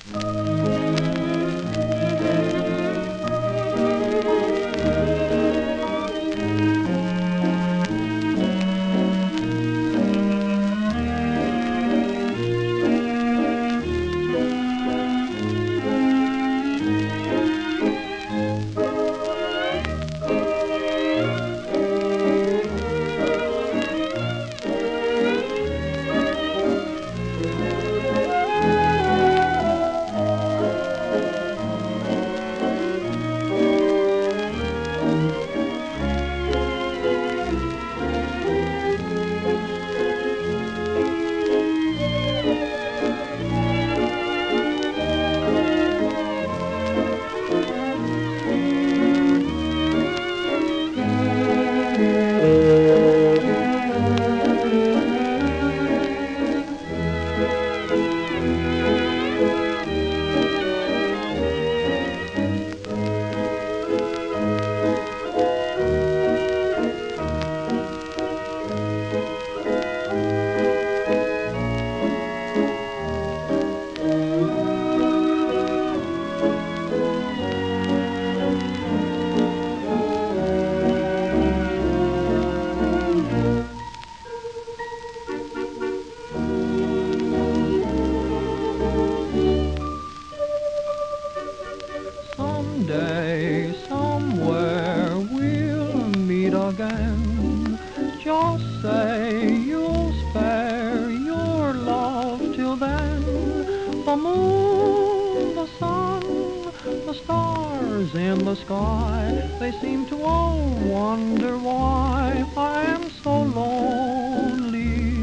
Someday, somewhere, we'll meet again. Just say you'll spare your love till then. The moon, the sun, the stars in the sky, they seem to all wonder why I am so lonely.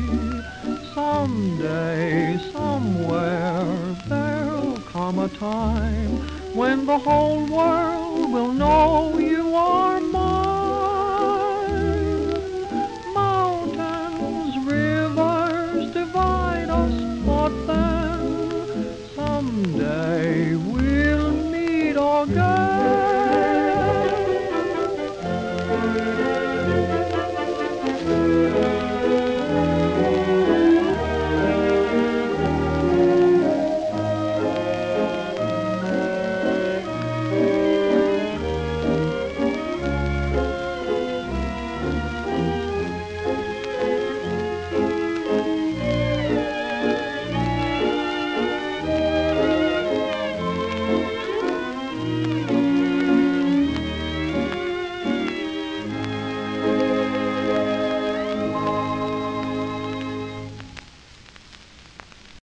Someday, somewhere, there'll come a time when the whole world will know you are mine.